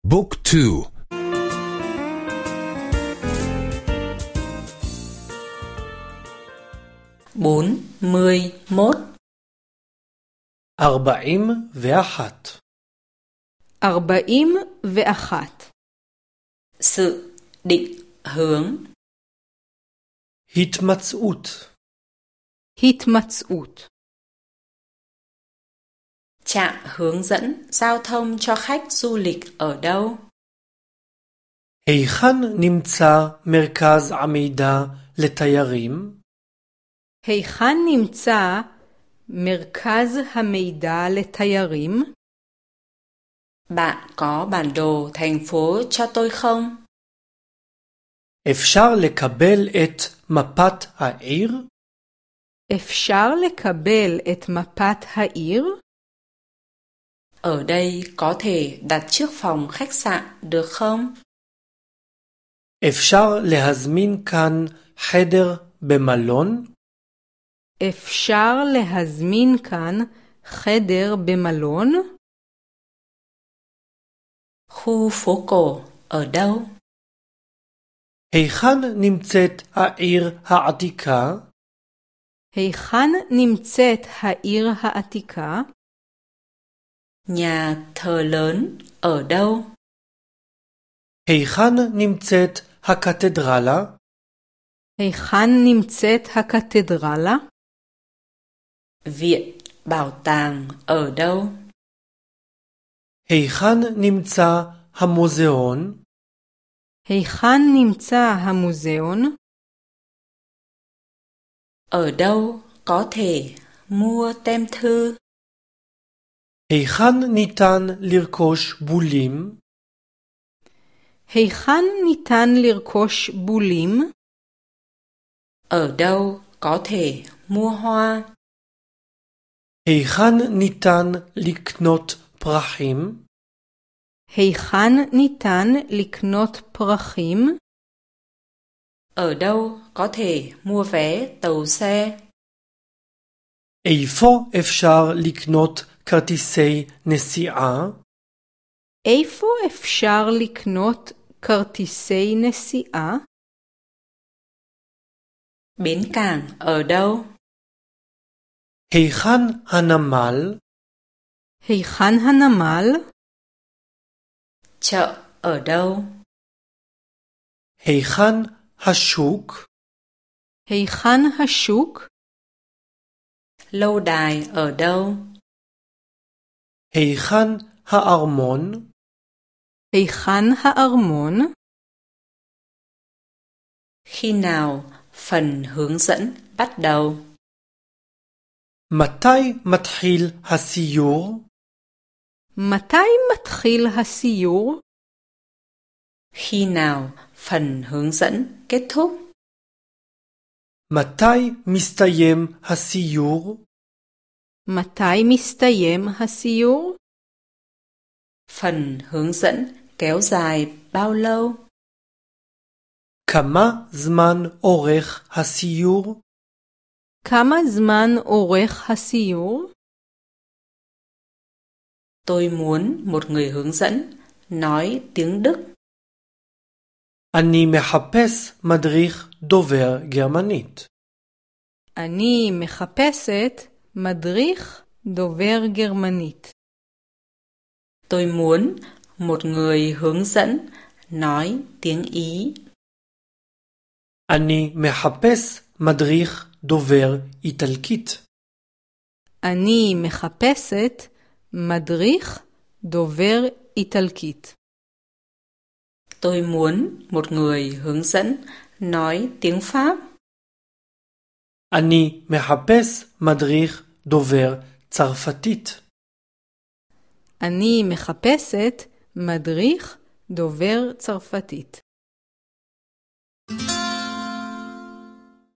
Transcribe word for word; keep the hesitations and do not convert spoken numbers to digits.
بوك تو bốn mươi mốt. أربعين ואחת. أربعين ואחת. Sự định hướng. התמצאות. התמצאות. Trạm hướng dẫn giao thông cho khách du lịch ở đâu? היכן נמצא מרכז המידע לתיירים? היכן נמצא מרכז המידע לתיירים? Bạn có bản đồ thành phố cho tôi không? אפשר לקבל את מפת העיר? אפשר לקבל את מפת העיר? Ở đây có thể đặt trước phòng khách sạn được không? אפשר להזמין כאן חדר במלון? אפשר להזמין כאן חדר במלון? Khu phố cổ ở đâu? היכן נמצאת העיר העתיקה? היכן נמצאת העיר העתיקה? Nhà thờ lớn ở đâu? היכן נמצאת הקתדרלה? היכן נמצאת הקתדרלה? Viện bảo tàng ở đâu? היכן נמצא המוזיאון? היכן נמצא המוזיאון? Ở đâu có thể mua tem thư? היכן ניתן לרכוש בולים? היכן ניתן לרכוש בולים? Ở đâu có thể mua hoa? היכן ניתן לקנות פרחים? היכן ניתן לקנות פרחים? Ở đâu có thể mua vé tàu xe? איפה אפשר לקנות כרטיסי נסיעה? איפה אפשר לקנות כרטיסי נסיעה? Bến cảng ở đâu? היכן הנמל? היכן הנמל? Chợ ở đâu? היכן השוק? היכן השוק? Lâu đài ở đâu? היכן הארמון? היכן הארמון? Khi nào phần hướng dẫn bắt đầu? מתי מתחיל הסיור? מתי מתחיל הסיור? Khi nào phần hướng dẫn kết thúc? מתי מסתיים הסיור? מתי מסתיים הסיור? Phần hướng dẫn kéo dài bao lâu? כמה זמן אורך הסיור? כמה זמן אורך הסיור? Tôi muốn một người hướng dẫn nói tiếng Đức. אני מחפש מדריך דובר גרמנית. אני מחפשת מדריך דובר גרמנית. Tôi muốn một người hướng dẫn nói tiếng Ý. אני מחפש מדריך דובר איטלקית. אני מחפשת מדריך דובר איטלקית. Tôi muốn một người hướng dẫn nói tiếng Pháp. אני מחפש מדריך דובר צרפתית. אני מחפשת מדריך דובר צרפתית.